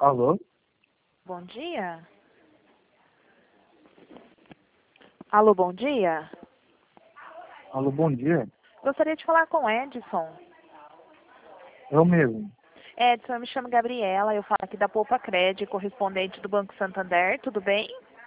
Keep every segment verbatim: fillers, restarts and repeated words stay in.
Alô? Bom dia. Alô, bom dia. Alô, bom dia. Gostaria de falar com Edson. Eu mesmo. Edson, eu me chamo Gabriela, eu falo aqui da Poupa Cred, correspondente do Banco Santander, tudo bem?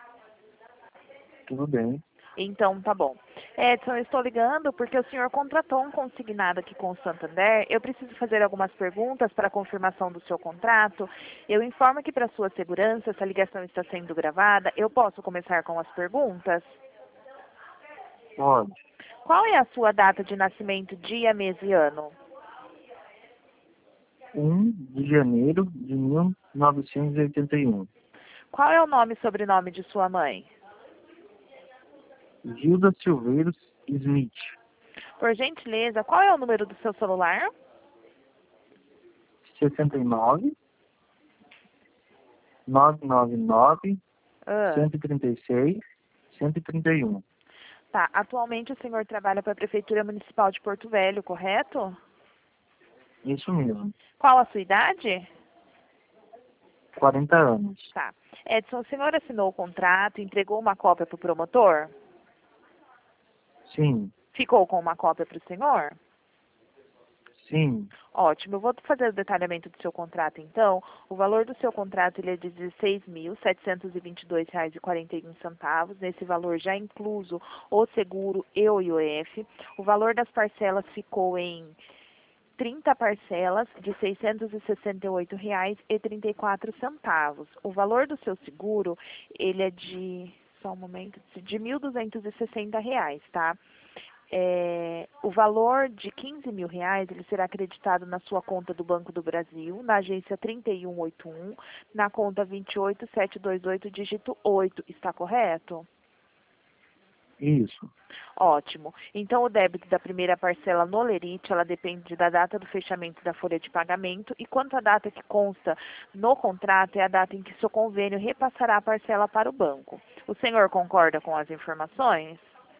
Tudo bem. Então, tá bom. Edson, eu estou ligando porque o senhor contratou um consignado aqui com o Santander. Eu preciso fazer algumas perguntas para a confirmação do seu contrato. Eu informo que, para sua segurança, essa ligação está sendo gravada. Eu posso começar com as perguntas? Pode. Qual é a sua data de nascimento, dia, mês e ano? um de janeiro de mil novecentos e oitenta e um. Qual é o nome e sobrenome de sua mãe? Gilda Silveiros Smith. Por gentileza, qual é o número do seu celular? sessenta e nove, novecentos e noventa e nove, Ah, cento e trinta e seis, cento e trinta e um. tá. Atualmente o senhor trabalha para a Prefeitura Municipal de Porto Velho, correto? Isso mesmo. Qual a sua idade? quarenta anos. Tá. Edson, o senhor assinou o contrato, entregou uma cópia para o promotor? Sim. Ficou com uma cópia para o senhor? Sim. Ótimo, eu vou fazer o detalhamento do seu contrato então. O valor do seu contrato ele é de dezesseis mil setecentos e vinte e dois reais e quarenta e um centavos. Nesse valor já incluso o seguro e o I O F. O valor das parcelas ficou em trinta parcelas de seiscentos e sessenta e oito reais e trinta e quatro centavos. O valor do seu seguro ele é de só um momento de mil duzentos e sessenta reais, tá? É, o valor de quinze mil reais ele será acreditado na sua conta do Banco do Brasil, na agência trinta e um oitenta e um, na conta vinte e oito setecentos e vinte e oito, dígito oito. Está correto? Isso. Ótimo. Então, o débito da primeira parcela no Lerite, ela depende da data do fechamento da folha de pagamento, e quanto à data que consta no contrato, é a data em que seu convênio repassará a parcela para o banco. O senhor concorda com as informações?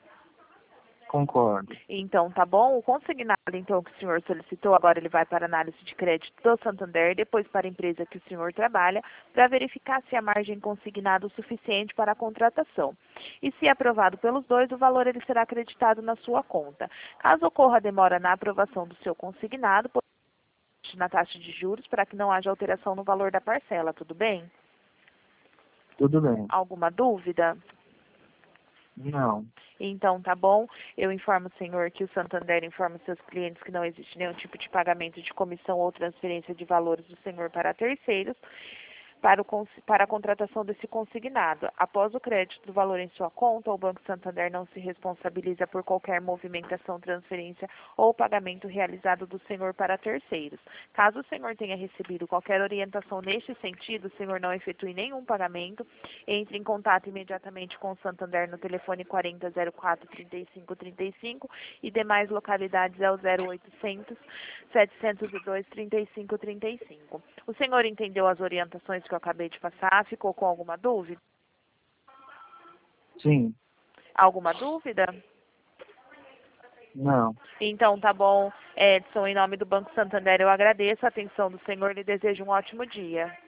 Concordo. Então, tá bom. O consignado, então, que o senhor solicitou, agora ele vai para a análise de crédito do Santander, depois para a empresa que o senhor trabalha, para verificar se a margem consignada é o suficiente para a contratação. E se aprovado pelos dois, o valor ele será acreditado na sua conta. Caso ocorra demora na aprovação do seu consignado, pode na taxa de juros para que não haja alteração no valor da parcela, tudo bem? Tudo bem. Alguma dúvida? Não. Então, tá bom. Eu informo o senhor que o Santander informa seus clientes que não existe nenhum tipo de pagamento de comissão ou transferência de valores do senhor para terceiros para, o, cons- para a contratação desse consignado. Após o crédito do valor em sua conta, o Banco Santander não se responsabiliza por qualquer movimentação, transferência ou pagamento realizado do senhor para terceiros. Caso o senhor tenha recebido qualquer orientação neste sentido, o senhor não efetue nenhum pagamento, entre em contato imediatamente com o Santander no telefone quarenta zero quatro trinta e cinco trinta e cinco e demais localidades é o zero oitocentos setecentos e dois trinta e cinco trinta e cinco. O senhor entendeu as orientações que eu acabei de passar? Ficou com alguma dúvida? Sim. Alguma dúvida? Não. Então, tá bom, Edson, em nome do Banco Santander, eu agradeço a atenção do senhor e desejo um ótimo dia.